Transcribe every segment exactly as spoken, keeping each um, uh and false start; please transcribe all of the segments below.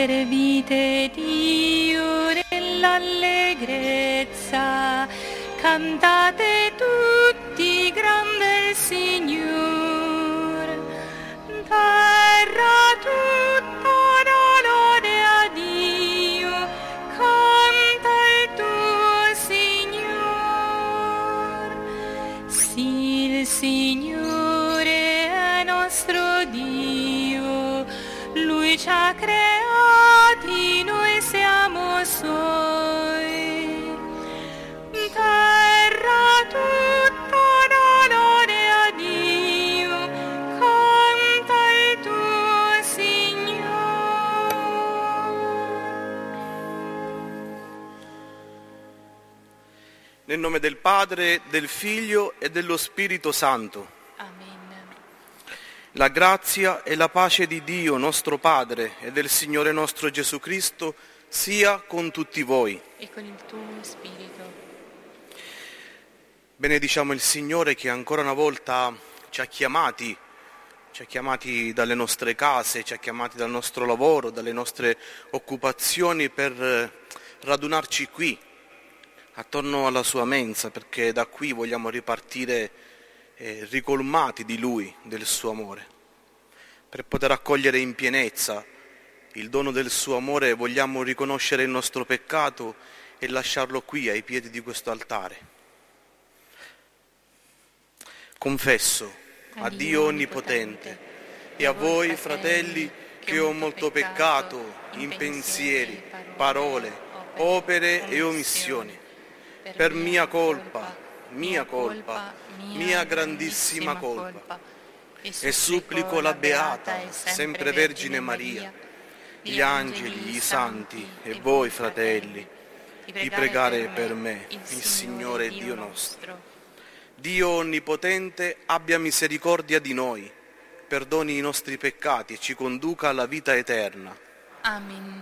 servite Dio nell'allegrezza, cantate tutti grande il Signor, terra tutta dà lode a Dio, canta il tuo Signor. Sì, il Signore è nostro Dio, Lui ci ha creati, noi siamo Suoi. Terra tutta dà lode a Dio, canta il tuo Signor. Nel nome del Padre, del Figlio e dello Spirito Santo. Amen. La grazia e la pace di Dio nostro Padre e del Signore nostro Gesù Cristo sia con tutti voi. E con il tuo spirito. Benediciamo il Signore che ancora una volta ci ha chiamati, ci ha chiamati dalle nostre case, ci ha chiamati dal nostro lavoro, dalle nostre occupazioni per radunarci qui, attorno alla sua mensa, perché da qui vogliamo ripartire eh, ricolmati di Lui, del suo amore. Per poter accogliere in pienezza il dono del suo amore vogliamo riconoscere il nostro peccato e lasciarlo qui ai piedi di questo altare. Confesso a Dio Onnipotente e a voi, fratelli, che ho molto peccato in pensieri, parole, opere e omissioni, per mia colpa, mia colpa, mia grandissima colpa, e supplico la Beata, sempre Vergine Maria, gli angeli, i santi e voi, fratelli, di pregare per me, il Signore Dio nostro. Dio Onnipotente abbia misericordia di noi, perdoni i nostri peccati e ci conduca alla vita eterna. Amen.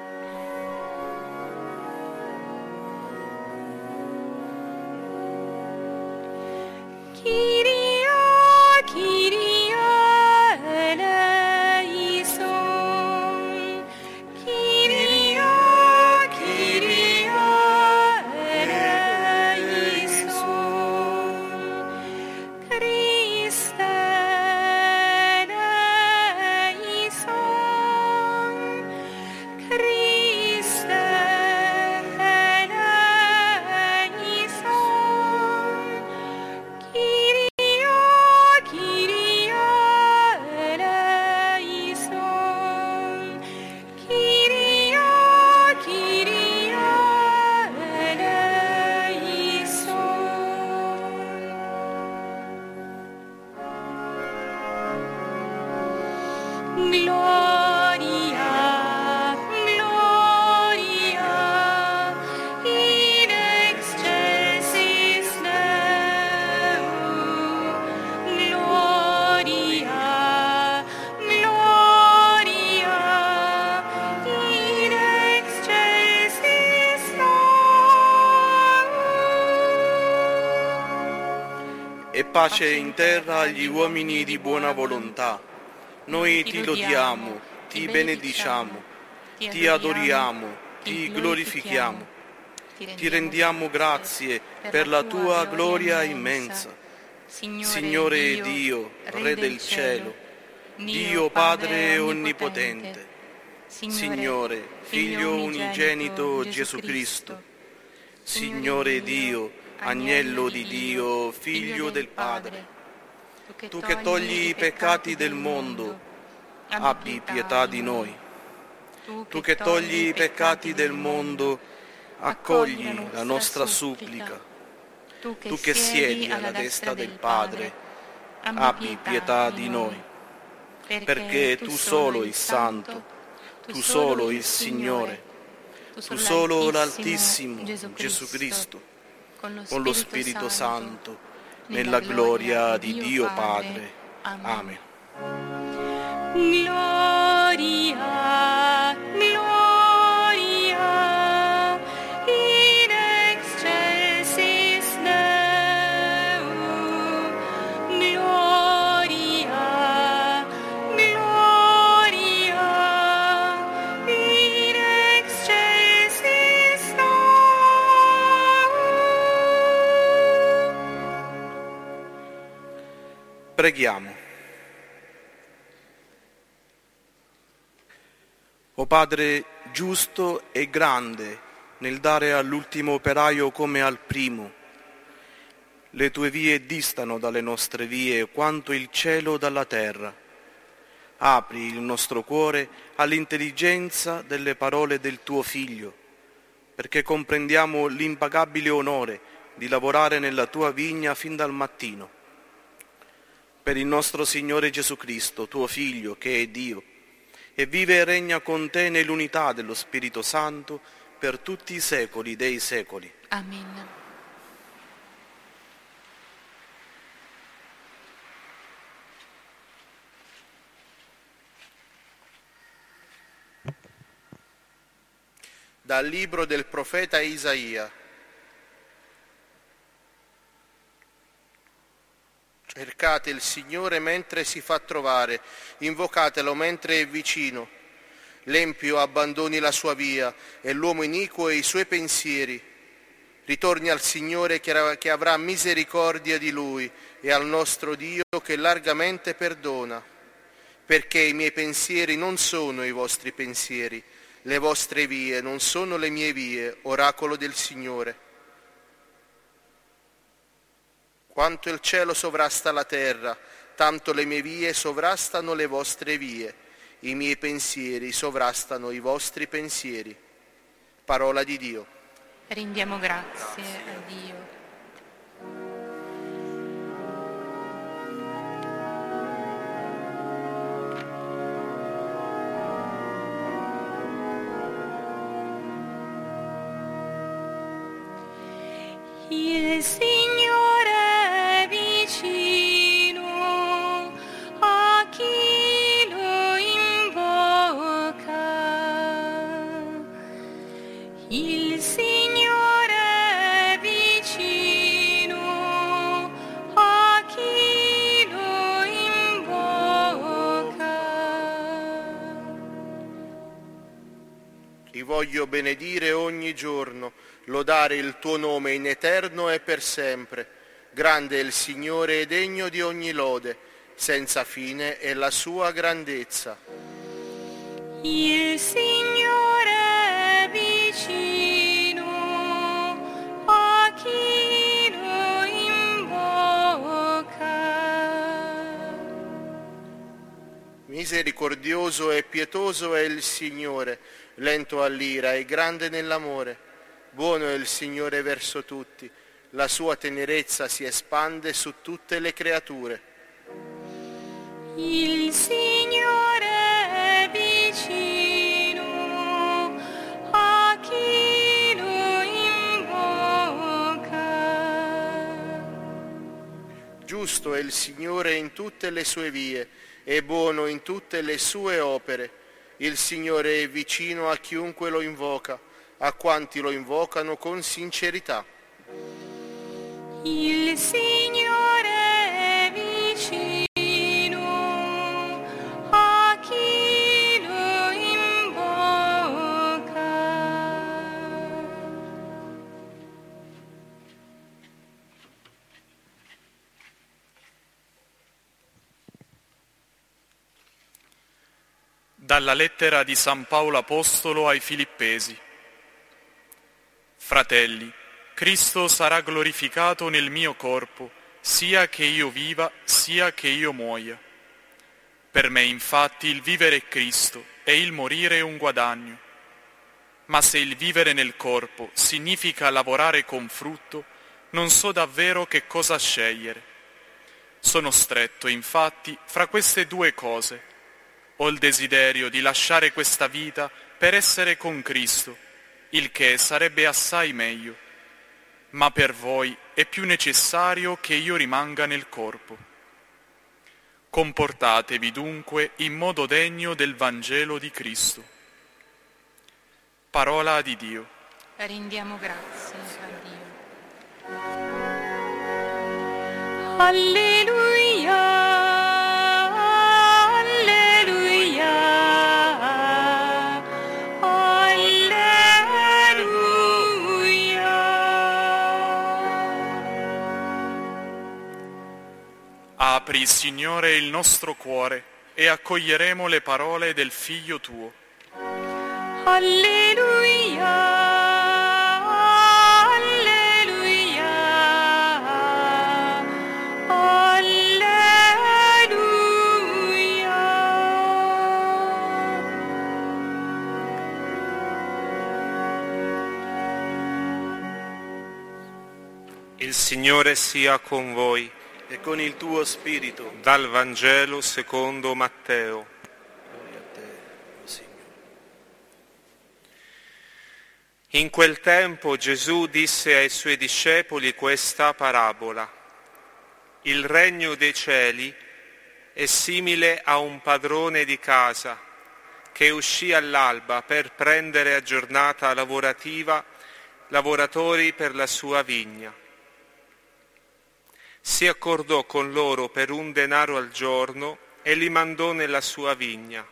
Kyrie, Kyrie eleison. Kyrie, Kyrie eleison. Christe eleison. Christe eleison. Kyrie, Kyrie eleison. Kyrie, Kyrie eleison. Gloria, gloria in excelsis Deo. Gloria, gloria in excelsis Deo. E pace in terra agli uomini di buona volontà. Noi ti lodiamo, ti benediciamo, ti adoriamo, ti glorifichiamo, ti rendiamo grazie per la tua gloria immensa. Signore Dio, Re del cielo, Dio Padre Onnipotente, Signore, Figlio unigenito Gesù Cristo, Signore Dio, Agnello di Dio, Figlio del Padre, tu che togli i peccati del mondo, abbi pietà di noi. Tu che togli i peccati del mondo, accogli la nostra supplica. Tu che siedi alla destra del Padre, abbi pietà di noi. Perché tu solo il Santo, tu solo il Signore, tu solo l'Altissimo Gesù Cristo, con lo Spirito Santo, nella gloria di Dio Padre. Amen. Gloria, gloria in excelsis Deo. Gloria, gloria in Preghiamo. O Padre giusto e grande, nel dare all'ultimo operaio come al primo, le tue vie distano dalle nostre vie quanto il cielo dalla terra. Apri il nostro cuore all'intelligenza delle parole del tuo Figlio, perché comprendiamo l'impagabile onore di lavorare nella tua vigna fin dal mattino. Per il nostro Signore Gesù Cristo, tuo Figlio, che è Dio, e vive e regna con te nell'unità dello Spirito Santo per tutti i secoli dei secoli. Amen. Dal libro del profeta Isaia. Cercate il Signore mentre si fa trovare, invocatelo mentre è vicino. L'empio abbandoni la sua via e l'uomo iniquo e i suoi pensieri. Ritorni al Signore che avrà misericordia di lui e al nostro Dio che largamente perdona. Perché i miei pensieri non sono i vostri pensieri, le vostre vie non sono le mie vie, oracolo del Signore. Quanto il cielo sovrasta la terra, tanto le mie vie sovrastano le vostre vie, i miei pensieri sovrastano i vostri pensieri. Parola di Dio. Rendiamo grazie a Dio. Il Signore è vicino a chi lo invoca. Il Signore è vicino a chi lo invoca. Ti voglio benedire ogni giorno, lodare il tuo nome in eterno e per sempre. Grande è il Signore e degno di ogni lode, senza fine è la sua grandezza. Il Signore è vicino a chi lo invoca. Misericordioso e pietoso è il Signore, lento all'ira e grande nell'amore. Buono è il Signore verso tutti, la sua tenerezza si espande su tutte le creature. Il Signore è vicino a chi lo invoca. Giusto è il Signore in tutte le sue vie e buono in tutte le sue opere. Il Signore è vicino a chiunque lo invoca, a quanti lo invocano con sincerità. Il Signore è vicino a chi lo invoca. Dalla lettera di San Paolo Apostolo ai Filippesi. Fratelli, Cristo sarà glorificato nel mio corpo, sia che io viva, sia che io muoia. Per me, infatti, il vivere è Cristo e il morire è un guadagno. Ma se il vivere nel corpo significa lavorare con frutto, non so davvero che cosa scegliere. Sono stretto, infatti, fra queste due cose. Ho il desiderio di lasciare questa vita per essere con Cristo, il che sarebbe assai meglio. Ma per voi è più necessario che io rimanga nel corpo. Comportatevi dunque in modo degno del Vangelo di Cristo. Parola di Dio. Rendiamo grazie a Dio. Alleluia, alleluia, alleluia. apri, Signore, il nostro cuore e accoglieremo le parole del Figlio tuo. Alleluia, alleluia, alleluia. Il Signore sia con voi. E con il tuo spirito. Dal Vangelo secondo Matteo. Gloria a te, o Signore. In quel tempo Gesù disse ai suoi discepoli questa parabola. Il regno dei cieli è simile a un padrone di casa che uscì all'alba per prendere a giornata lavorativa lavoratori per la sua vigna. Si accordò con loro per un denaro al giorno e li mandò nella sua vigna.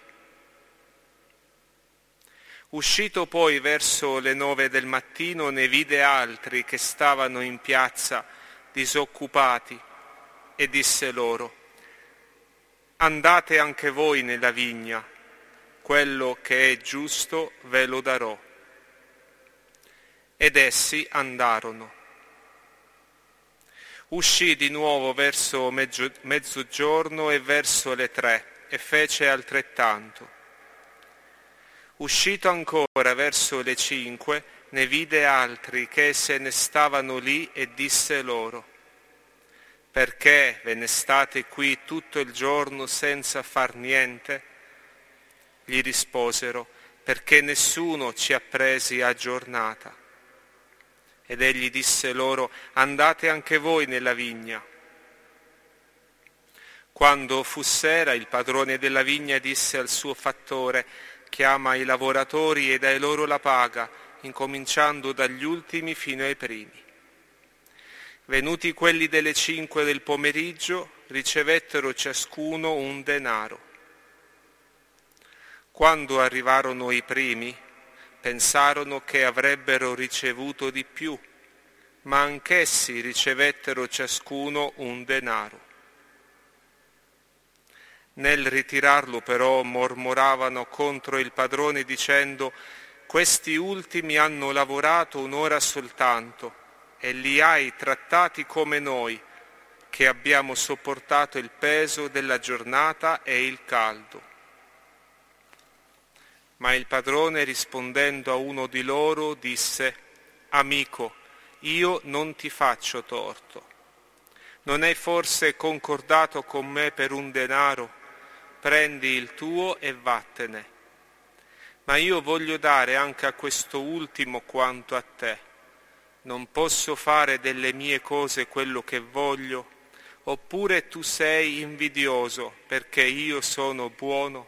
Uscito poi verso le nove del mattino ne vide altri che stavano in piazza disoccupati e disse loro: andate anche voi nella vigna, quello che è giusto ve lo darò. Ed essi andarono. Uscì di nuovo verso mezzo, mezzogiorno e verso le tre e fece altrettanto. Uscito ancora verso le cinque ne vide altri che se ne stavano lì e disse loro: perché ve ne state qui tutto il giorno senza far niente? Gli risposero: perché nessuno ci ha presi a giornata. Ed egli disse loro: andate anche voi nella vigna. Quando fu sera, il padrone della vigna disse al suo fattore: chiama i lavoratori e dai loro la paga, incominciando dagli ultimi fino ai primi. Venuti quelli delle cinque del pomeriggio, ricevettero ciascuno un denaro. Quando arrivarono i primi, pensarono che avrebbero ricevuto di più, ma anch'essi ricevettero ciascuno un denaro. Nel ritirarlo però mormoravano contro il padrone dicendo: questi ultimi hanno lavorato un'ora soltanto e li hai trattati come noi, che abbiamo sopportato il peso della giornata e il caldo. Ma il padrone, rispondendo a uno di loro, disse: amico, io non ti faccio torto. Non hai forse concordato con me per un denaro? Prendi il tuo e vattene. Ma io voglio dare anche a questo ultimo quanto a te. Non posso fare delle mie cose quello che voglio? Oppure tu sei invidioso perché io sono buono?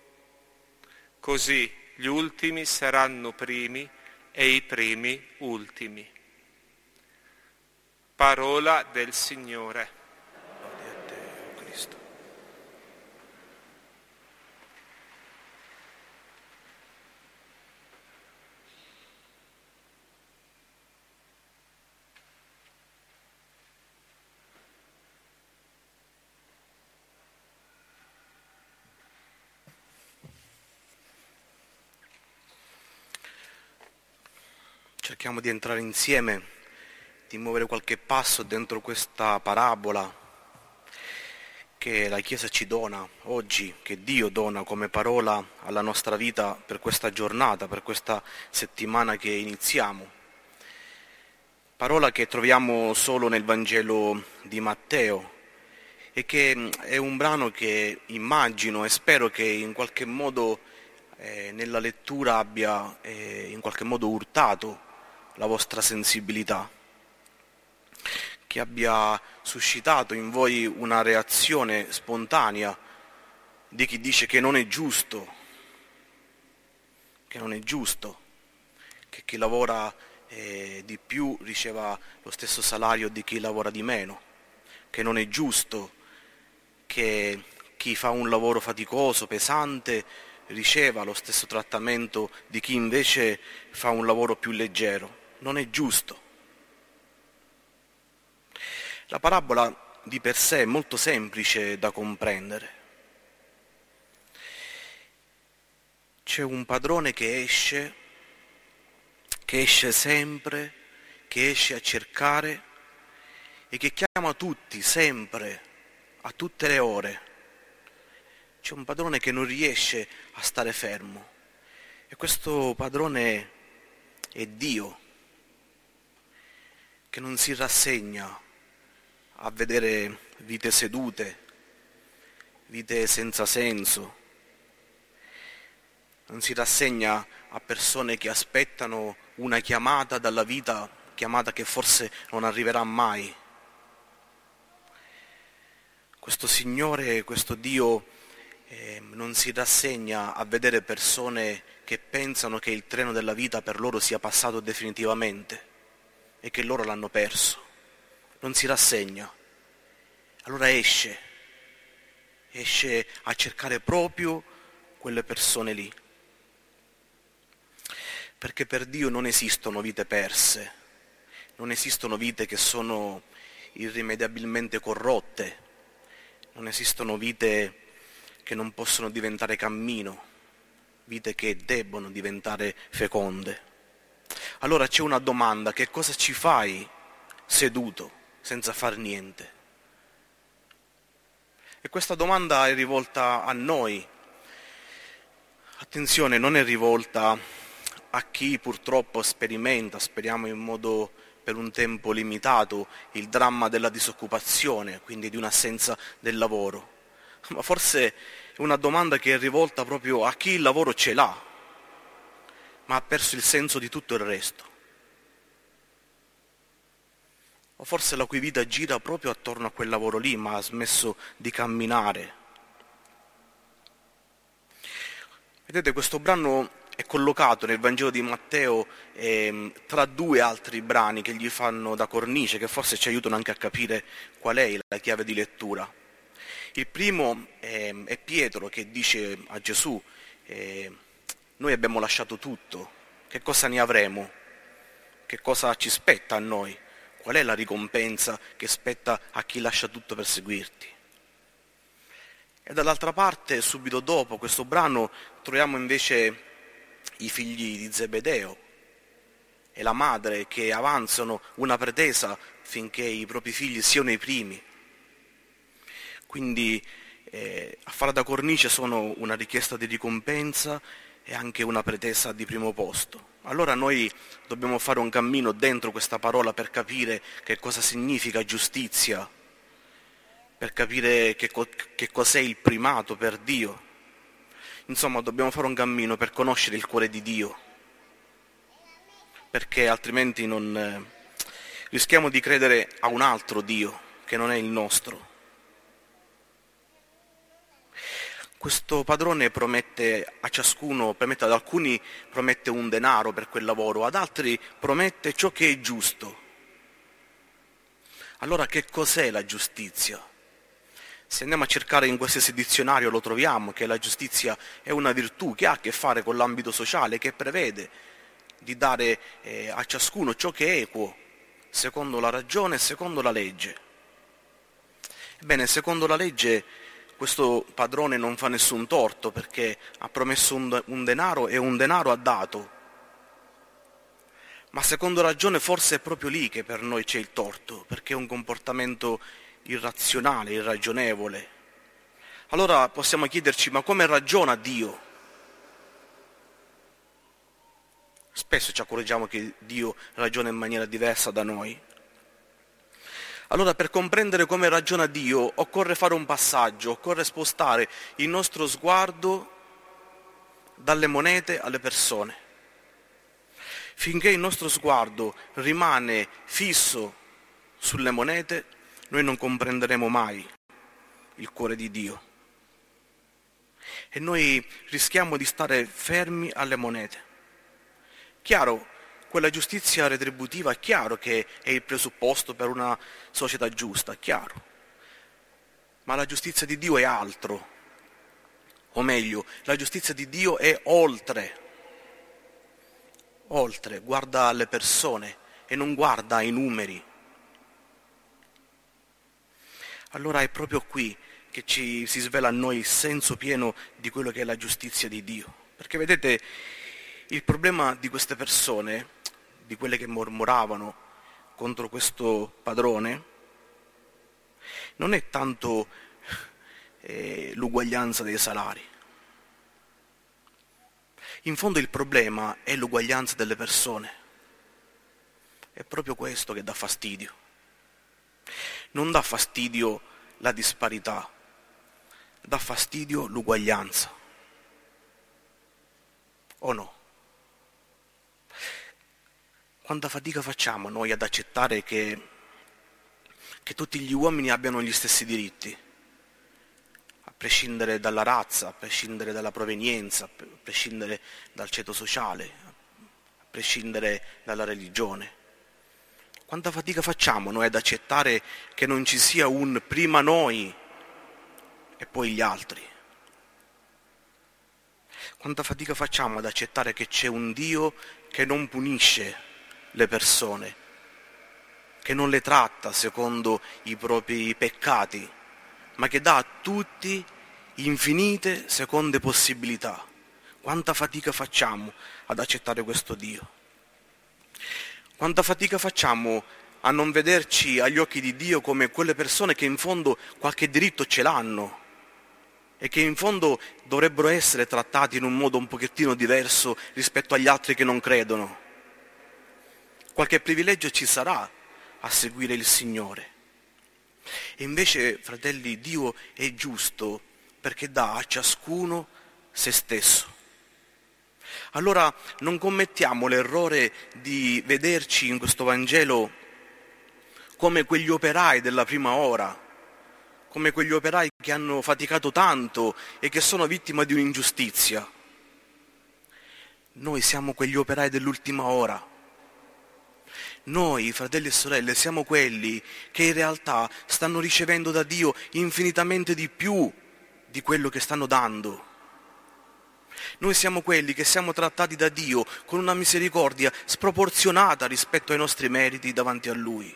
Così gli ultimi saranno primi e i primi ultimi. Parola del Signore. Gloria a te, o Cristo. Cerchiamo di entrare insieme, di muovere qualche passo dentro questa parabola che la Chiesa ci dona oggi, che Dio dona come parola alla nostra vita per questa giornata, per questa settimana che iniziamo. Parola che troviamo solo nel Vangelo di Matteo e che è un brano che immagino e spero che in qualche modo eh, nella lettura abbia eh, in qualche modo urtato la vostra sensibilità, che abbia suscitato in voi una reazione spontanea di chi dice che non è giusto, che non è giusto, che chi lavora eh, di più riceva lo stesso salario di chi lavora di meno, che non è giusto che chi fa un lavoro faticoso, pesante, riceva lo stesso trattamento di chi invece fa un lavoro più leggero. Non è giusto. La parabola di per sé è molto semplice da comprendere. C'è un padrone che esce, che esce sempre, che esce a cercare e che chiama tutti, sempre, a tutte le ore. C'è un padrone che non riesce a stare fermo e questo padrone è Dio, che non si rassegna a vedere vite sedute, vite senza senso, non si rassegna a persone che aspettano una chiamata dalla vita, chiamata che forse non arriverà mai. Questo Signore, questo Dio eh, non si rassegna a vedere persone che pensano che il treno della vita per loro sia passato definitivamente e che loro l'hanno perso. Non si rassegna. Allora esce, esce a cercare proprio quelle persone lì. Perché per Dio non esistono vite perse, non esistono vite che sono irrimediabilmente corrotte, non esistono vite che non possono diventare cammino, vite che debbono diventare feconde. Allora c'è una domanda: che cosa ci fai seduto senza far niente? E questa domanda è rivolta a noi. Attenzione, non è rivolta a chi purtroppo sperimenta, speriamo in modo per un tempo limitato, il dramma della disoccupazione, quindi di un'assenza del lavoro. Ma forse è una domanda che è rivolta proprio a chi il lavoro ce l'ha, ma ha perso il senso di tutto il resto. O forse la cui vita gira proprio attorno a quel lavoro lì, ma ha smesso di camminare. Vedete, questo brano è collocato nel Vangelo di Matteo eh, tra due altri brani che gli fanno da cornice, che forse ci aiutano anche a capire qual è la chiave di lettura. Il primo eh, è Pietro che dice a Gesù: eh, noi abbiamo lasciato tutto, che cosa ne avremo? Che cosa ci spetta a noi? Qual è la ricompensa che spetta a chi lascia tutto per seguirti? E dall'altra parte, subito dopo questo brano, troviamo invece i figli di Zebedeo e la madre che avanzano una pretesa finché i propri figli siano i primi. Quindi eh, a fare da cornice sono una richiesta di ricompensa e anche una pretesa di primo posto. Allora noi dobbiamo fare un cammino dentro questa parola per capire che cosa significa giustizia, per capire che, co- che cos'è il primato per Dio. Insomma, dobbiamo fare un cammino per conoscere il cuore di Dio, perché altrimenti non eh, rischiamo di credere a un altro Dio che non è il nostro. Questo padrone promette a ciascuno, promette ad alcuni promette un denaro per quel lavoro, ad altri promette ciò che è giusto. Allora che cos'è la giustizia? Se andiamo a cercare in qualsiasi dizionario lo troviamo, che la giustizia è una virtù che ha a che fare con l'ambito sociale, che prevede di dare eh, a ciascuno ciò che è equo, secondo la ragione e secondo la legge. Ebbene, secondo la legge questo padrone non fa nessun torto, perché ha promesso un, un denaro e un denaro ha dato. Ma secondo ragione forse è proprio lì che per noi c'è il torto, perché è un comportamento irrazionale, irragionevole. Allora possiamo chiederci: ma come ragiona Dio? Spesso ci accorgiamo che Dio ragiona in maniera diversa da noi. Allora, per comprendere come ragiona Dio occorre fare un passaggio, occorre spostare il nostro sguardo dalle monete alle persone. Finché il nostro sguardo rimane fisso sulle monete, noi non comprenderemo mai il cuore di Dio. E noi rischiamo di stare fermi alle monete. Chiaro, quella giustizia retributiva è chiaro che è il presupposto per una società giusta, è chiaro. Ma la giustizia di Dio è altro. O meglio, la giustizia di Dio è oltre. Oltre, guarda alle persone e non guarda ai numeri. Allora è proprio qui che ci si svela a noi il senso pieno di quello che è la giustizia di Dio. Perché vedete, il problema di queste persone, di quelle che mormoravano contro questo padrone, non è tanto eh, l'uguaglianza dei salari. In fondo il problema è l'uguaglianza delle persone. È proprio questo che dà fastidio. Non dà fastidio la disparità, dà fastidio l'uguaglianza. O no? Quanta fatica facciamo noi ad accettare che, che tutti gli uomini abbiano gli stessi diritti, a prescindere dalla razza, a prescindere dalla provenienza, a prescindere dal ceto sociale, a prescindere dalla religione. Quanta fatica facciamo noi ad accettare che non ci sia un prima noi e poi gli altri? Quanta fatica facciamo ad accettare che c'è un Dio che non punisce le persone, che non le tratta secondo i propri peccati, ma che dà a tutti infinite seconde possibilità. Quanta fatica facciamo ad accettare questo Dio? Quanta fatica facciamo a non vederci agli occhi di Dio come quelle persone che in fondo qualche diritto ce l'hanno e che in fondo dovrebbero essere trattati in un modo un pochettino diverso rispetto agli altri che non credono. Qualche privilegio ci sarà a seguire il Signore. E invece, fratelli, Dio è giusto perché dà a ciascuno se stesso. Allora non commettiamo l'errore di vederci in questo Vangelo come quegli operai della prima ora, come quegli operai che hanno faticato tanto e che sono vittima di un'ingiustizia. Noi siamo quegli operai dell'ultima ora. Noi, fratelli e sorelle, siamo quelli che in realtà stanno ricevendo da Dio infinitamente di più di quello che stanno dando. Noi siamo quelli che siamo trattati da Dio con una misericordia sproporzionata rispetto ai nostri meriti davanti a Lui.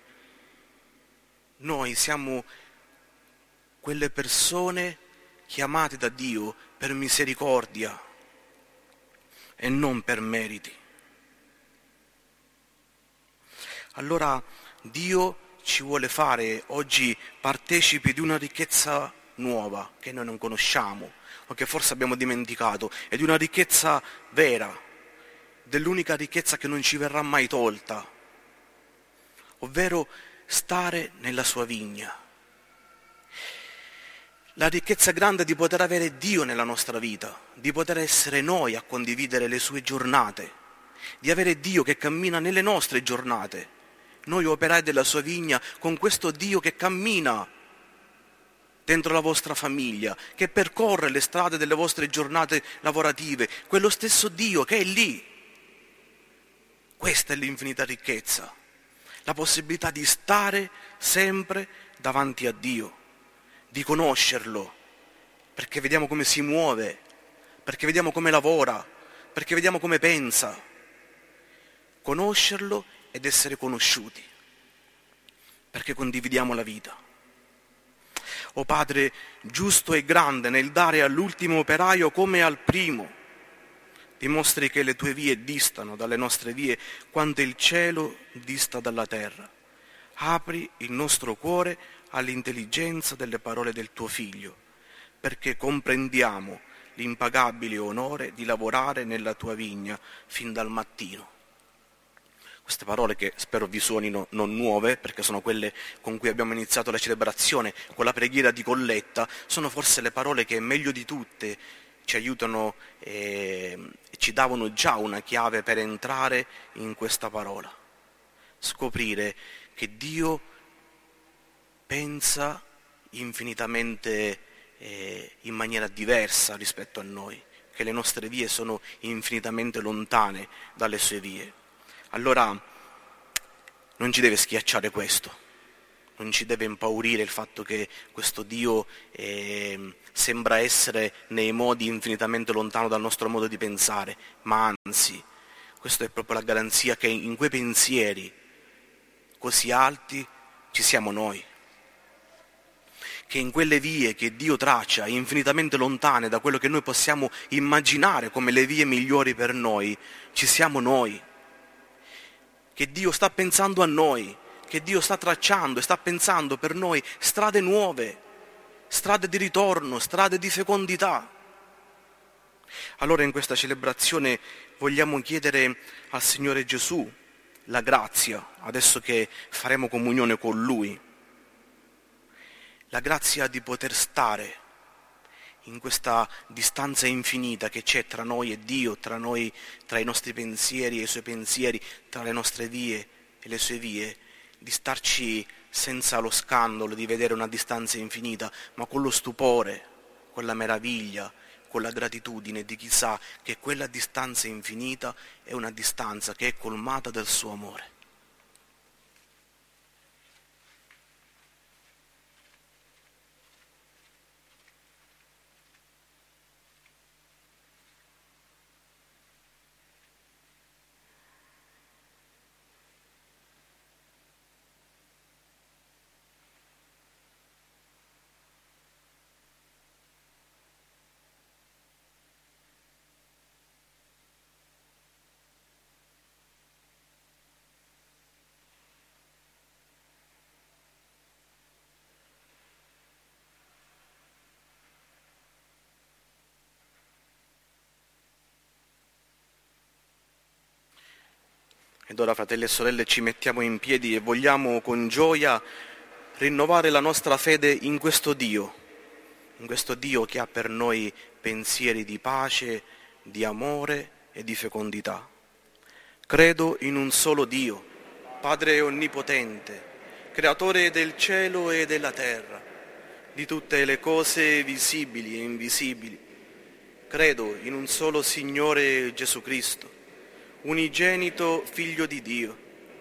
Noi siamo quelle persone chiamate da Dio per misericordia e non per meriti. Allora Dio ci vuole fare oggi partecipi di una ricchezza nuova che noi non conosciamo o che forse abbiamo dimenticato, e di una ricchezza vera, dell'unica ricchezza che non ci verrà mai tolta, ovvero stare nella sua vigna. La ricchezza grande di poter avere Dio nella nostra vita, di poter essere noi a condividere le sue giornate, di avere Dio che cammina nelle nostre giornate, noi operai della sua vigna, con questo Dio che cammina dentro la vostra famiglia, che percorre le strade delle vostre giornate lavorative, quello stesso Dio che è lì. Questa è l'infinita ricchezza, la possibilità di stare sempre davanti a Dio, di conoscerlo, perché vediamo come si muove, perché vediamo come lavora, perché vediamo come pensa. Conoscerlo ed essere conosciuti, perché condividiamo la vita. O Padre giusto e grande nel dare all'ultimo operaio come al primo, dimostri che le tue vie distano dalle nostre vie quanto il cielo dista dalla terra. Apri il nostro cuore all'intelligenza delle parole del tuo Figlio, perché comprendiamo l'impagabile onore di lavorare nella tua vigna fin dal mattino. Queste parole, che spero vi suonino non nuove, perché sono quelle con cui abbiamo iniziato la celebrazione, con la preghiera di colletta, sono forse le parole che meglio di tutte ci aiutano e ci davano già una chiave per entrare in questa parola. Scoprire che Dio pensa infinitamente eh, in maniera diversa rispetto a noi, che le nostre vie sono infinitamente lontane dalle sue vie. Allora non ci deve schiacciare questo, non ci deve impaurire il fatto che questo Dio eh, sembra essere nei modi infinitamente lontano dal nostro modo di pensare, ma anzi, questa è proprio la garanzia che in quei pensieri così alti ci siamo noi. che in quelle vie che Dio traccia, infinitamente lontane da quello che noi possiamo immaginare come le vie migliori per noi, ci siamo noi. Che Dio sta pensando a noi, che Dio sta tracciando e sta pensando per noi strade nuove, strade di ritorno, strade di fecondità. Allora in questa celebrazione vogliamo chiedere al Signore Gesù la grazia, adesso che faremo comunione con Lui, la grazia di poter stare in questa distanza infinita che c'è tra noi e Dio, tra noi, tra i nostri pensieri e i Suoi pensieri, tra le nostre vie e le Sue vie, di starci senza lo scandalo di vedere una distanza infinita, ma con lo stupore, con la meraviglia, con la gratitudine di chi sa che quella distanza infinita è una distanza che è colmata del suo amore. Ed ora, fratelli e sorelle, ci mettiamo in piedi e vogliamo con gioia rinnovare la nostra fede in questo Dio, in questo Dio che ha per noi pensieri di pace, di amore e di fecondità. Credo in un solo Dio, Padre onnipotente, creatore del cielo e della terra, di tutte le cose visibili e invisibili. Credo in un solo Signore Gesù Cristo, unigenito Figlio di Dio,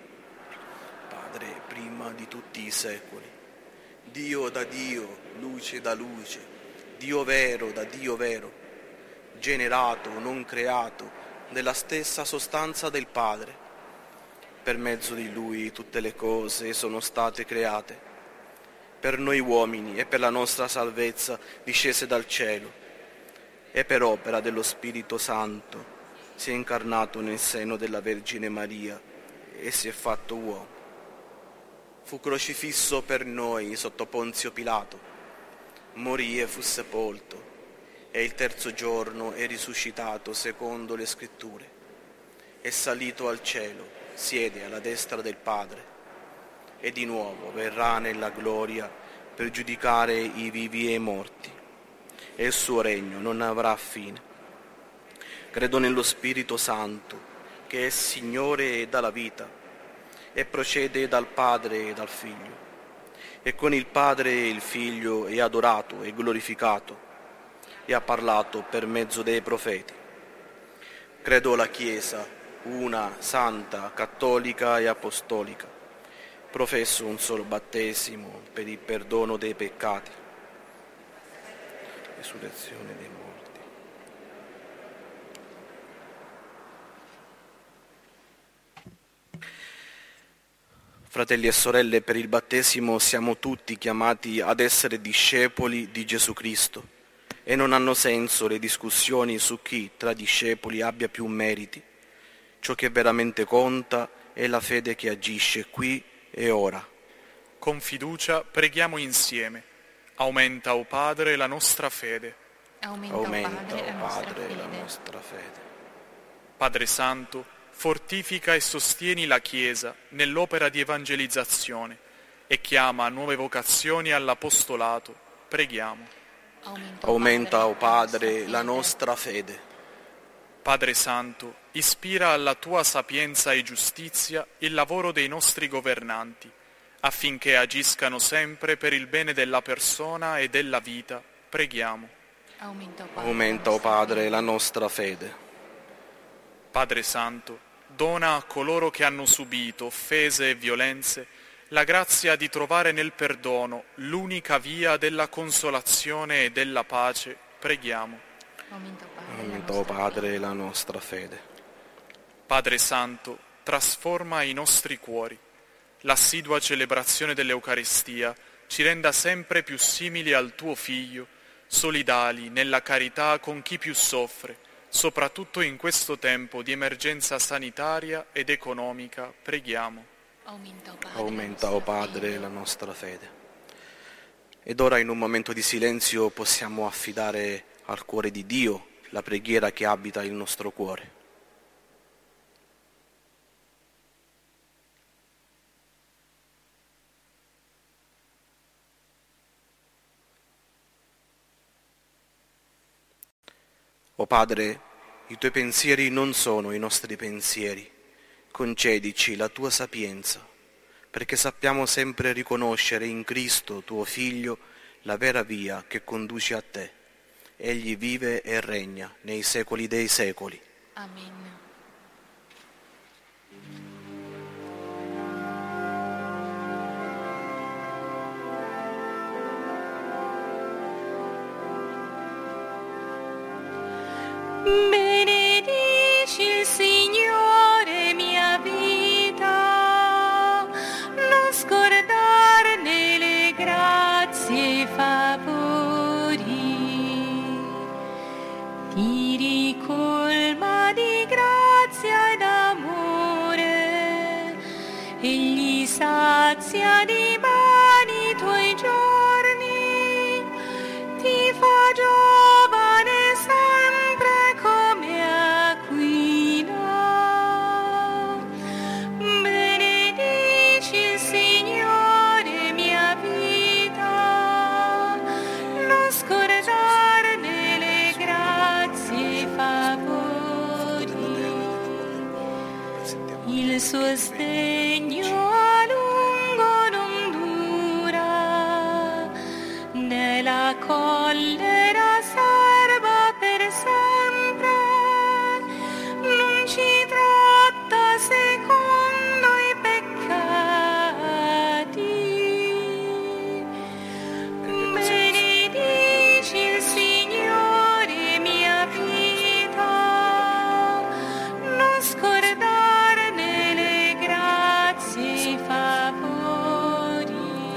Padre prima di tutti i secoli, Dio da Dio, luce da luce, Dio vero da Dio vero, generato, non creato, della stessa sostanza del Padre. Per mezzo di Lui tutte le cose sono state create, per noi uomini e per la nostra salvezza discese dal cielo, e per opera dello Spirito Santo si è incarnato nel seno della Vergine Maria e si è fatto uomo. Fu crocifisso per noi sotto Ponzio Pilato, morì e fu sepolto, e il terzo giorno è risuscitato secondo le Scritture. È salito al cielo, siede alla destra del Padre, e di nuovo verrà nella gloria per giudicare i vivi e i morti, e il suo regno non avrà fine. Credo nello Spirito Santo, che è Signore e dà la vita, e procede dal Padre e dal Figlio, e con il Padre e il Figlio è adorato e glorificato, e ha parlato per mezzo dei profeti. Credo la Chiesa, una, santa, cattolica e apostolica. Professo un solo battesimo per il perdono dei peccati. Resurrezione dei morti. Fratelli e sorelle, per il battesimo siamo tutti chiamati ad essere discepoli di Gesù Cristo e non hanno senso le discussioni su chi tra discepoli abbia più meriti. Ciò che veramente conta è la fede che agisce qui e ora. Con fiducia preghiamo insieme. Aumenta, o Padre, la nostra fede. Aumenta, Aumenta, o Padre, la nostra Padre, fede. la nostra fede. Padre Santo, fortifica e sostieni la Chiesa nell'opera di evangelizzazione e chiama nuove vocazioni all'apostolato. Preghiamo. Aumenta, Aumenta, o Padre, nostra la fede. nostra fede. Padre Santo, ispira alla tua sapienza e giustizia il lavoro dei nostri governanti, affinché agiscano sempre per il bene della persona e della vita. Preghiamo. Aumenta, o Padre, Aumenta, o Padre, la nostra fede. Padre Santo, dona a coloro che hanno subito offese e violenze la grazia di trovare nel perdono l'unica via della consolazione e della pace. Preghiamo. Aumenta, o Padre, la Aumenta, o nostra Padre, la nostra fede. Padre Santo, trasforma i nostri cuori. L'assidua celebrazione dell'Eucaristia ci renda sempre più simili al tuo Figlio, solidali nella carità con chi più soffre, soprattutto in questo tempo di emergenza sanitaria ed economica, preghiamo. Aumenta, o Padre, Aumenta, o Padre, la nostra fede. Ed ora in un momento di silenzio possiamo affidare al cuore di Dio la preghiera che abita il nostro cuore. O Padre, i tuoi pensieri non sono i nostri pensieri. Concedici la tua sapienza, perché sappiamo sempre riconoscere in Cristo, tuo Figlio, la vera via che conduce a te. Egli vive e regna nei secoli dei secoli. Amen. Benedici il Signore mia vita, non scordarne le grazie e favori, ti ricolma di grazia ed amore, egli sazia di beni i tuoi giorni, ti fa giovane sempre come aquila. Benedici il Signore mia vita, non scordarne le grazie e favori, il suo sdegno a lungo non dura, né la collera serba per sempre, non ci tratta secondo i peccati. Benedici il Signore mia vita, non scordarne le grazie e favori.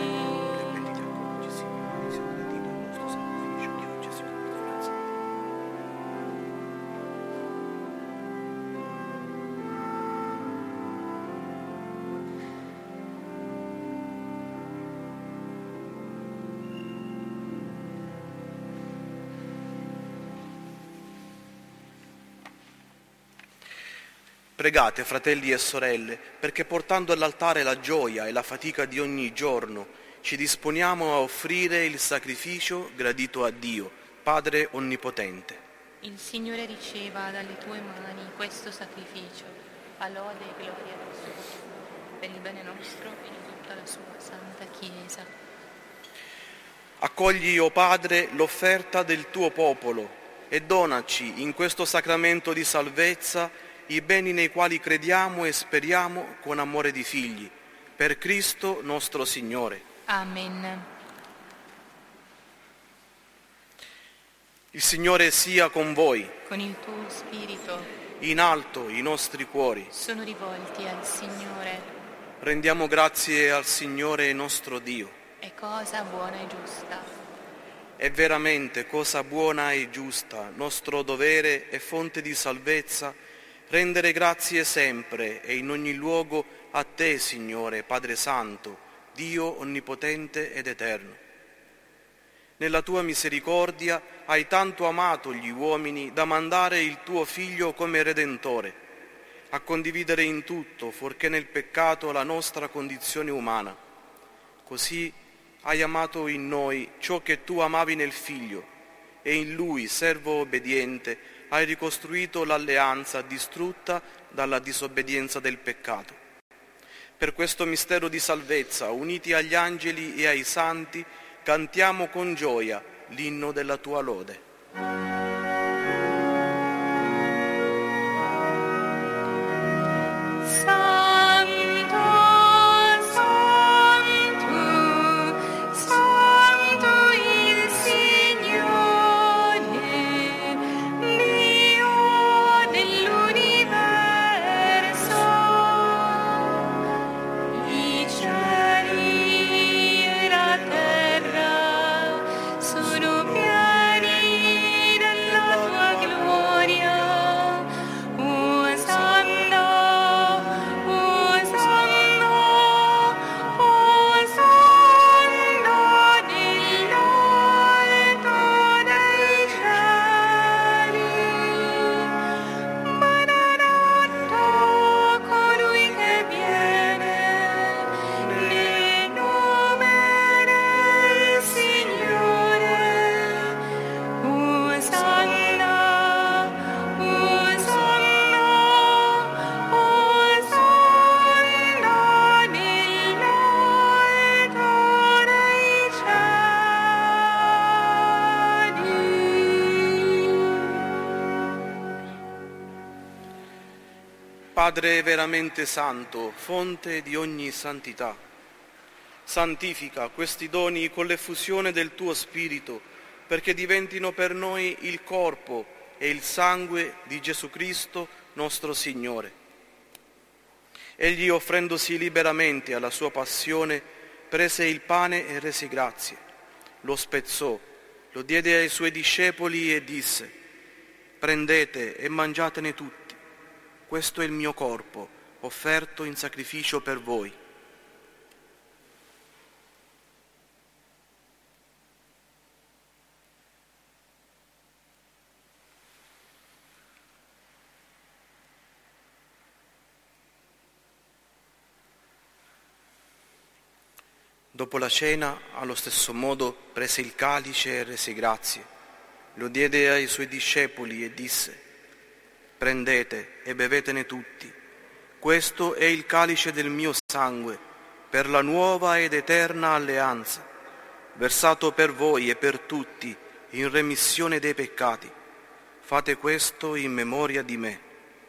Pregate, fratelli e sorelle, perché portando all'altare la gioia e la fatica di ogni giorno, ci disponiamo a offrire il sacrificio gradito a Dio, Padre Onnipotente. Il Signore riceva dalle tue mani questo sacrificio, a lode e gloria del suo nome, per il bene nostro e di tutta la sua santa Chiesa. Accogli, o Padre, l'offerta del tuo popolo e donaci in questo sacramento di salvezza i beni nei quali crediamo e speriamo con amore di figli, per Cristo nostro Signore. Amen. Il Signore sia con voi. Con il tuo spirito In alto i nostri cuori. sono rivolti al Signore. Rendiamo grazie al Signore nostro Dio. È cosa buona e giusta. È veramente cosa buona e giusta, nostro dovere e fonte di salvezza, rendere grazie sempre e in ogni luogo a te, Signore, Padre Santo, Dio onnipotente ed eterno. Nella tua misericordia hai tanto amato gli uomini da mandare il tuo Figlio come Redentore, a condividere in tutto, fuorché nel peccato, la nostra condizione umana. Così hai amato in noi ciò che tu amavi nel Figlio, e in Lui, servo obbediente, hai ricostruito l'alleanza distrutta dalla disobbedienza del peccato. Per questo mistero di salvezza, uniti agli angeli e ai santi, cantiamo con gioia l'inno della tua lode. I cieli e la terra Padre veramente santo, fonte di ogni santità, santifica questi doni con l'effusione del tuo Spirito, perché diventino per noi il corpo e il sangue di Gesù Cristo, nostro Signore. Egli, offrendosi liberamente alla sua passione, prese il pane e rese grazie, lo spezzò, lo diede ai suoi discepoli e disse: «Prendete e mangiatene tutti, questo è il mio corpo, offerto in sacrificio per voi». Dopo la cena, allo stesso modo, prese il calice e rese grazie, lo diede ai suoi discepoli e disse: «Prendete e bevetene tutti, questo è il calice del mio sangue, per la nuova ed eterna alleanza, versato per voi e per tutti in remissione dei peccati. Fate questo in memoria di me».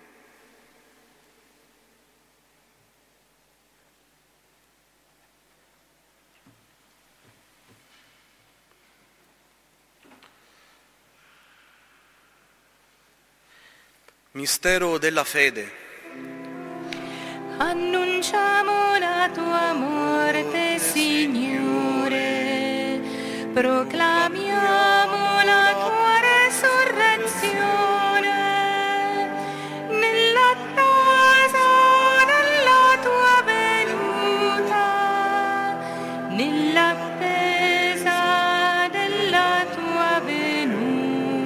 Mistero della fede. Annunciamo la tua morte, Signore, proclamiamo la tua resurrezione, nell'attesa della tua venuta, nell'attesa della tua venuta.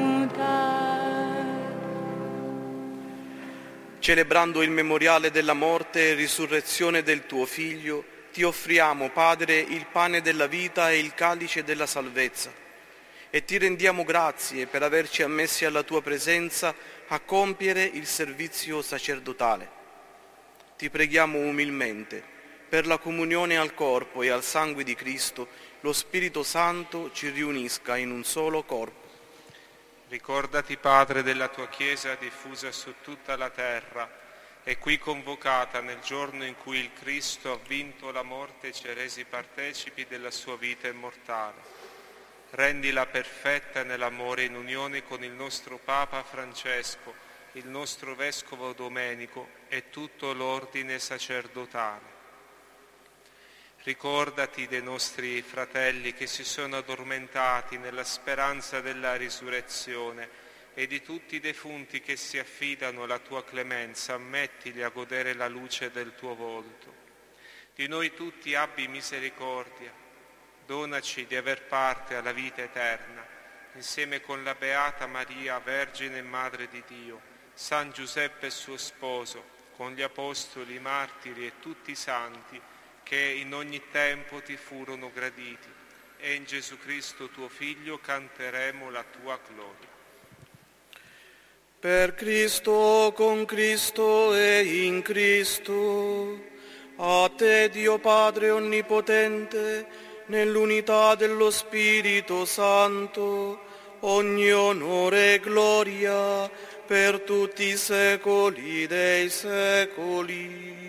Celebrando il memoriale della morte e risurrezione del tuo Figlio, ti offriamo, Padre, il pane della vita e il calice della salvezza, e ti rendiamo grazie per averci ammessi alla tua presenza a compiere il servizio sacerdotale. Ti preghiamo umilmente, per la comunione al corpo e al sangue di Cristo, lo Spirito Santo ci riunisca in un solo corpo. Ricordati, Padre, della tua Chiesa diffusa su tutta la terra e qui convocata nel giorno in cui il Cristo ha vinto la morte e ci ha resi partecipi della sua vita immortale. Rendila perfetta nell'amore in unione con il nostro Papa Francesco, il nostro Vescovo Domenico e tutto l'ordine sacerdotale. Ricordati dei nostri fratelli che si sono addormentati nella speranza della risurrezione e di tutti i defunti che si affidano alla tua clemenza, ammettili a godere la luce del tuo volto. Di noi tutti abbi misericordia, donaci di aver parte alla vita eterna, insieme con la Beata Maria, Vergine e Madre di Dio, San Giuseppe suo sposo, con gli Apostoli, i Martiri e tutti i Santi, che in ogni tempo ti furono graditi, e in Gesù Cristo tuo Figlio canteremo la tua gloria. Per Cristo, con Cristo e in Cristo, a te Dio Padre Onnipotente, nell'unità dello Spirito Santo, ogni onore e gloria per tutti i secoli dei secoli.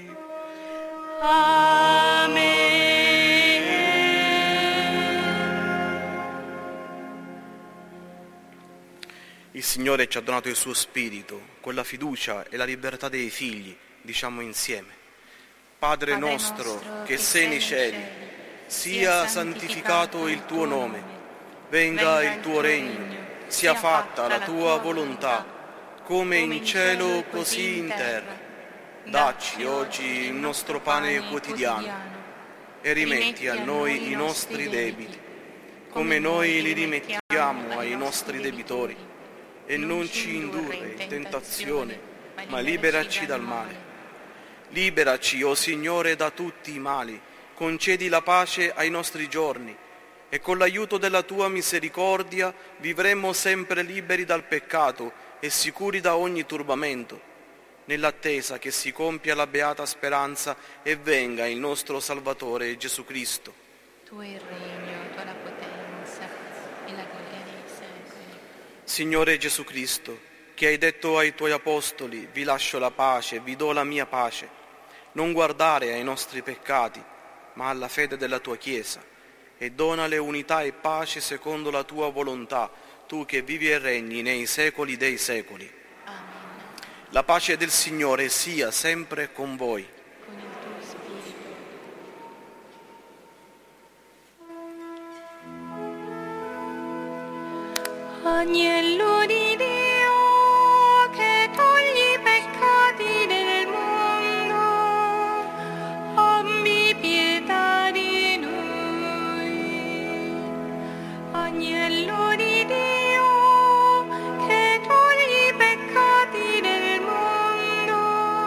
Il Signore ci ha donato il suo Spirito, con la fiducia e la libertà dei figli, diciamo insieme: Padre, Padre nostro, nostro che sei nei cieli, sia santificato il tuo nome, venga il tuo regno, sia fatta la tua volontà, come in cielo così in terra. Dacci oggi il nostro pane quotidiano e rimetti a noi i nostri debiti, come noi li rimettiamo ai nostri debitori, e non ci indurre in tentazione, ma liberaci dal male. Liberaci, o Signore, da tutti i mali, concedi la pace ai nostri giorni, e con l'aiuto della tua misericordia vivremo sempre liberi dal peccato e sicuri da ogni turbamento, nell'attesa che si compia la beata speranza e venga il nostro Salvatore Gesù Cristo. Tuo è il regno, tua la potenza e la gloria dei secoli. Signore Gesù Cristo, che hai detto ai tuoi apostoli: vi lascio la pace, vi do la mia pace. Non guardare ai nostri peccati, ma alla fede della tua Chiesa, e donale unità e pace secondo la tua volontà, tu che vivi e regni nei secoli dei secoli. Amen. La pace del Signore sia sempre con voi. Con il tuo spirito. Agnello di Dio, che togli i peccati del mondo, abbi pietà di noi. Agnello di Dio, che togli i peccati del mondo,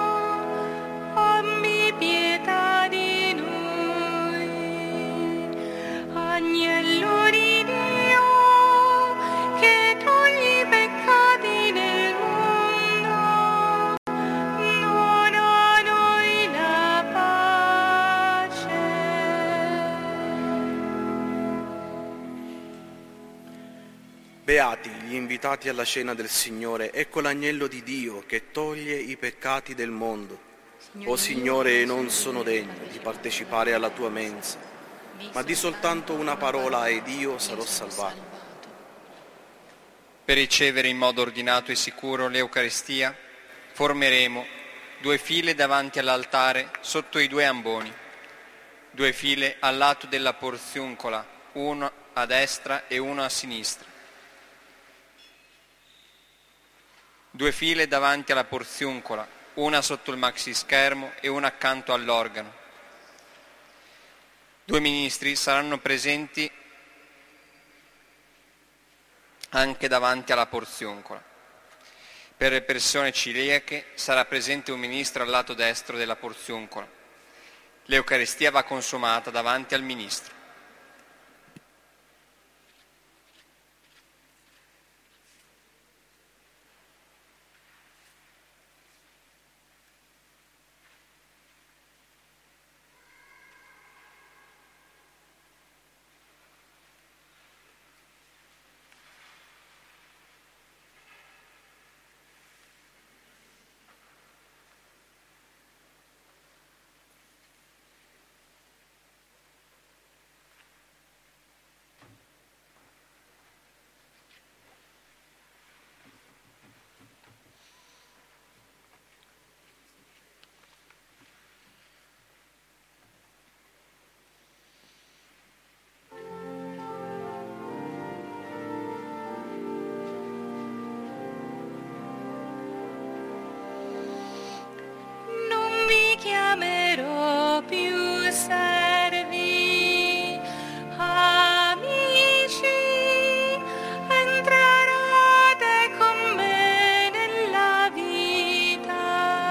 abbi pietà di noi. Agnello di Dio, che togli i peccati del mondo, dona a noi la pace. Beati gli invitati alla cena del Signore, ecco l'agnello di Dio che toglie i peccati del mondo. O Signore, non sono degno di partecipare alla tua mensa, ma di soltanto una parola ed io sarò salvato. Per ricevere in modo ordinato e sicuro l'Eucaristia, formeremo due file davanti all'altare sotto i due amboni, due file al lato della porziuncola, uno a destra e uno a sinistra. Due file davanti alla porziuncola, una sotto il maxischermo e una accanto all'organo. Due ministri saranno presenti anche davanti alla porziuncola. Per le persone celiache sarà presente un ministro al lato destro della porziuncola. L'Eucaristia va consumata davanti al ministro. Non vi chiamerò più servi, amici, entrerete con me nella vita.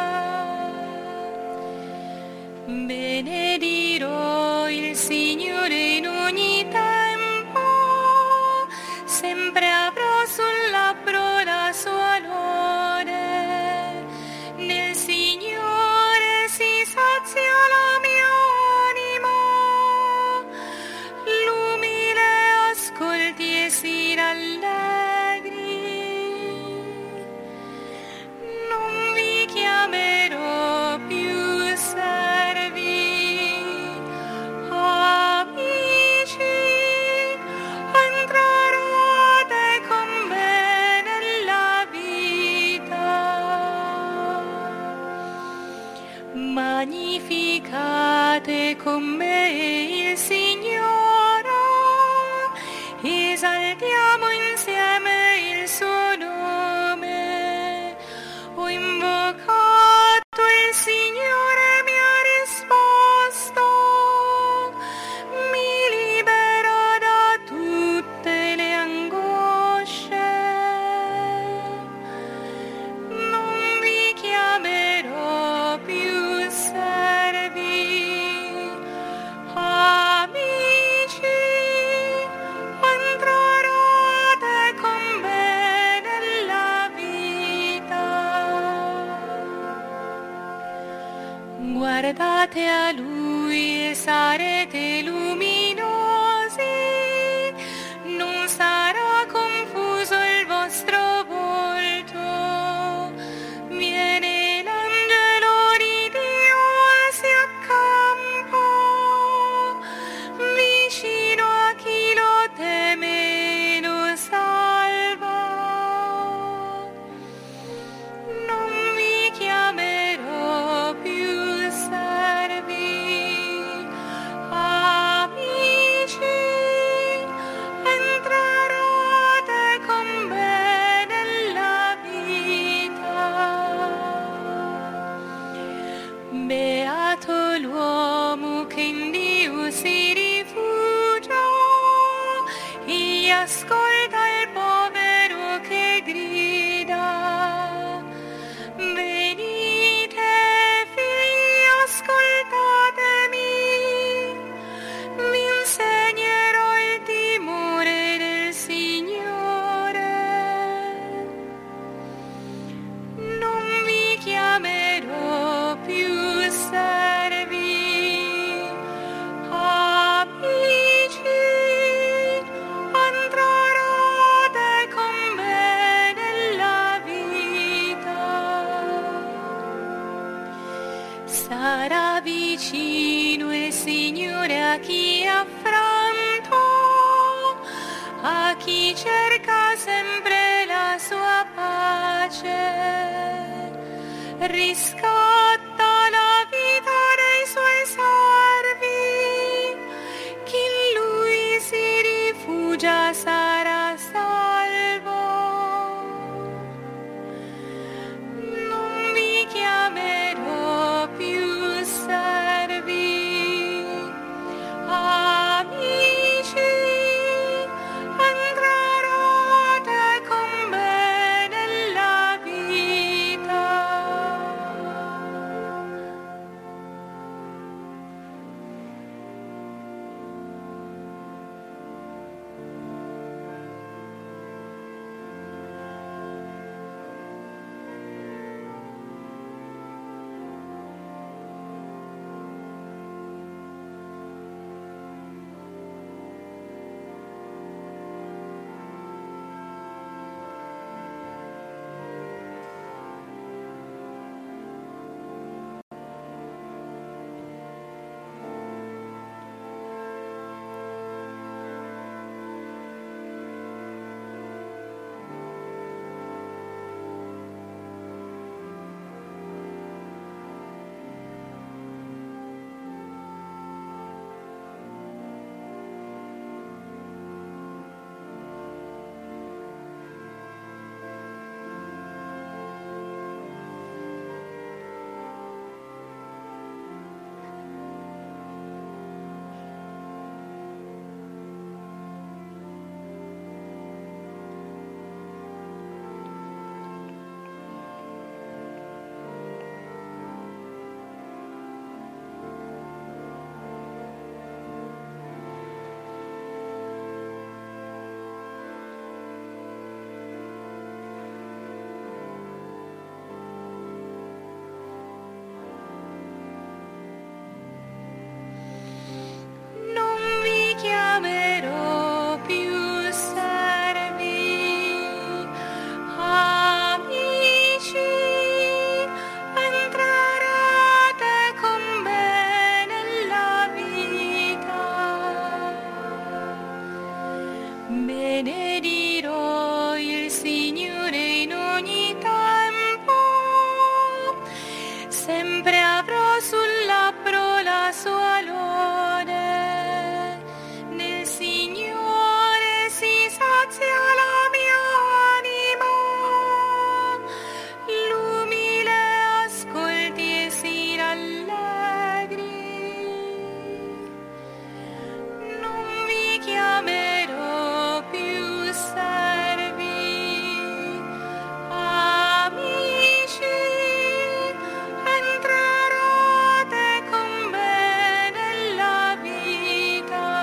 Benedirò il Signore in ogni tempo, sempre avrò sul labbro la sua lode. Nel Signore si sazia la mia anima, l'umile ascolti e si rallegri. Non vi chiamerò più servi, amici, entrerete con me nella vita. Magnificate con me il Signore, esaltiamo insieme il suo nome. Ho invocato il Signore, mi ha risposto, mi libera da tutte le angosce. Non vi chiamerò più servi, amici, entrerete con me nella vita. Guardate a Lui e sarete luminosi, non sarà confuso il vostro volto. sta vicino e Signore a chi è affranto, a chi cerca sempre la sua pace, riscatta la vita dei suoi servi, chi in lui si rifugia sarà salvo. Non vi chiamerò più servi, amici, entrerete con me nella vita. Chiamerò più servi, amici, entrerete con me nella vita. Benedirò il Signore in ogni tempo, sempre avrò sul labbro la sua lode. Signore, si sazia la mia anima, l'umile ascolti e si rallegri. Non vi chiamerò più servi, amici, entrerete con me nella vita.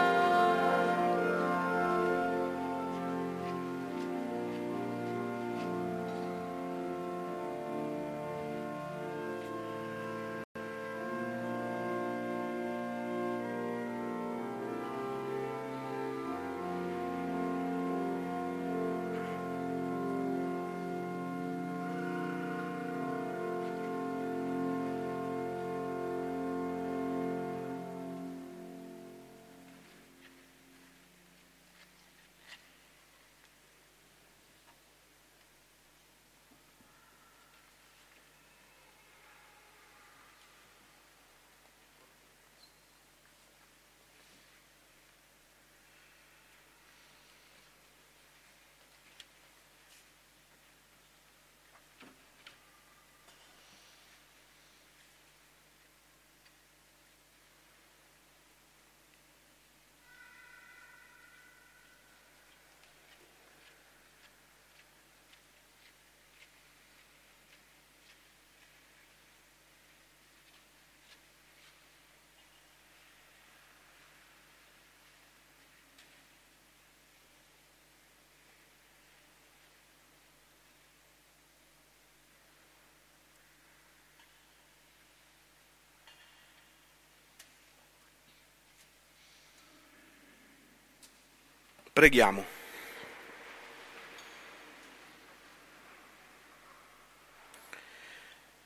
Preghiamo.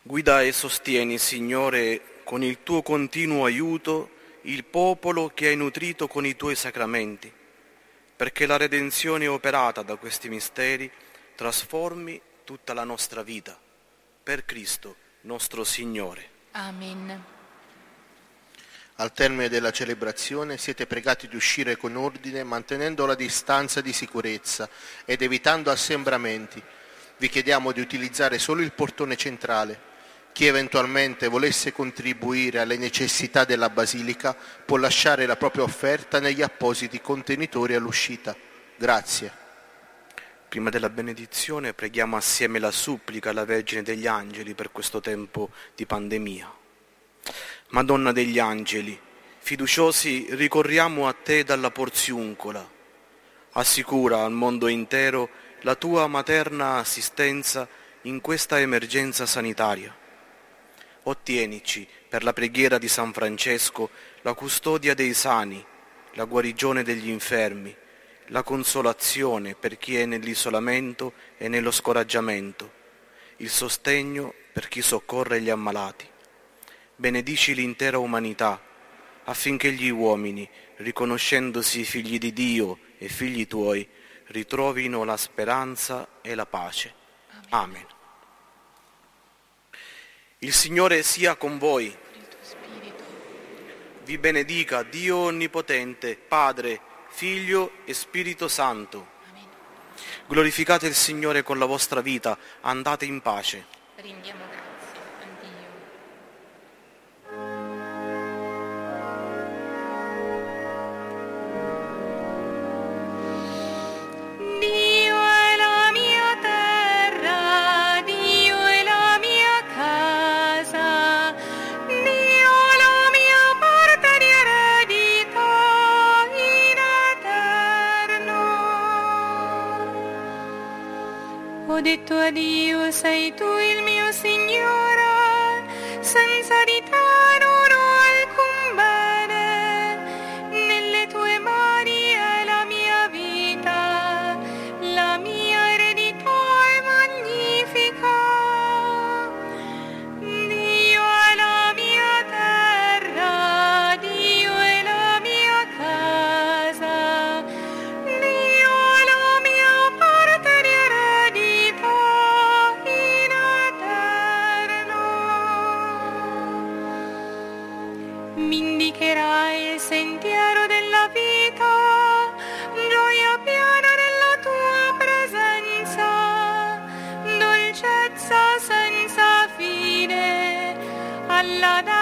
Guida e sostieni, Signore, con il tuo continuo aiuto, il popolo che hai nutrito con i tuoi sacramenti, perché la redenzione operata da questi misteri trasformi tutta la nostra vita. Per Cristo, nostro Signore. Amen. Al termine della celebrazione siete pregati di uscire con ordine, mantenendo la distanza di sicurezza ed evitando assembramenti. Vi chiediamo di utilizzare solo il portone centrale. Chi eventualmente volesse contribuire alle necessità della Basilica può lasciare la propria offerta negli appositi contenitori all'uscita. Grazie. Prima della benedizione preghiamo assieme la supplica alla Vergine degli Angeli per questo tempo di pandemia. Madonna degli Angeli, fiduciosi ricorriamo a te dalla Porziuncola. Assicura al mondo intero la tua materna assistenza in questa emergenza sanitaria. Ottienici, per la preghiera di San Francesco, la custodia dei sani, la guarigione degli infermi, la consolazione per chi è nell'isolamento e nello scoraggiamento, il sostegno per chi soccorre gli ammalati. Benedici l'intera umanità, affinché gli uomini, riconoscendosi figli di Dio e figli tuoi, ritrovino la speranza e la pace. Amen. Amen. Il Signore sia con voi. Il tuo spirito. Vi benedica Dio Onnipotente, Padre, Figlio e Spirito Santo. Amen. Glorificate il Signore con la vostra vita, andate in pace. Rendiamo grazie a Dio. Dio è la mia terra, Dio è la mia casa, Dio la mia parte di eredità in eterno. Ho detto a Dio, sei tu il mio Signore, senza di te non ho alcun bene, nelle tue mani è la mia vita, la mia eredità è magnifica. Dio è la mia terra, Dio è la mia casa, Dio è la mia parte di eredità in eterno. Mi indicherai il sentiero della vita, gioia piena nella tua presenza, dolcezza senza fine, alla